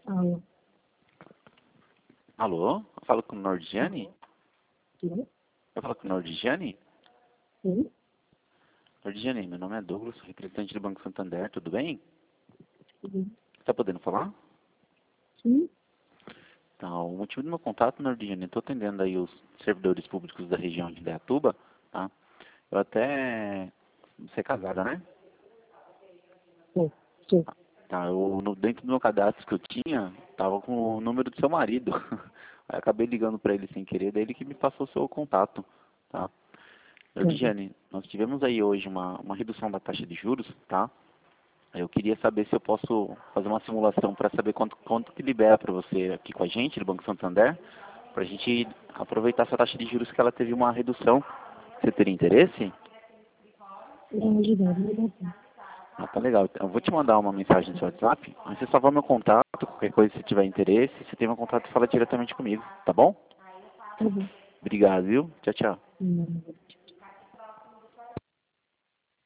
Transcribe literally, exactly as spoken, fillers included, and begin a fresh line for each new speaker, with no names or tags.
Alô?
Alô? Eu falo com o Nordiane?
Sim?
Eu falo com o Nordiane?
Sim?
Nordiane, meu nome é Douglas, sou representante do Banco Santander, tudo bem?
Sim?
Tá podendo falar?
Sim?
Então, o motivo do meu contato, Nordiane, estou atendendo aí os servidores públicos da região de Indaiatuba, tá? Eu até... Você é casada, né?
Sim? Sim?
Tá, eu, no, dentro do meu cadastro que eu tinha, tava com o número do seu marido. Aí eu acabei ligando para ele sem querer, daí ele que me passou o seu contato, tá?
Sim?
Nordiane, nós tivemos aí hoje uma, uma redução da taxa de juros, tá? Eu queria saber se eu posso fazer uma simulação para saber quanto, quanto que libera para você aqui com a gente, do Banco Santander, para a gente aproveitar essa taxa de juros que ela teve uma redução. Você teria interesse?
Não, obrigado, obrigado.
Ah, tá legal. Eu vou te mandar uma mensagem no seu WhatsApp, aí você salva meu contato, qualquer coisa se tiver interesse, você tem meu contato, fala diretamente comigo, tá bom?
Tá bom.
Obrigado, viu? Tchau, tchau.
Não.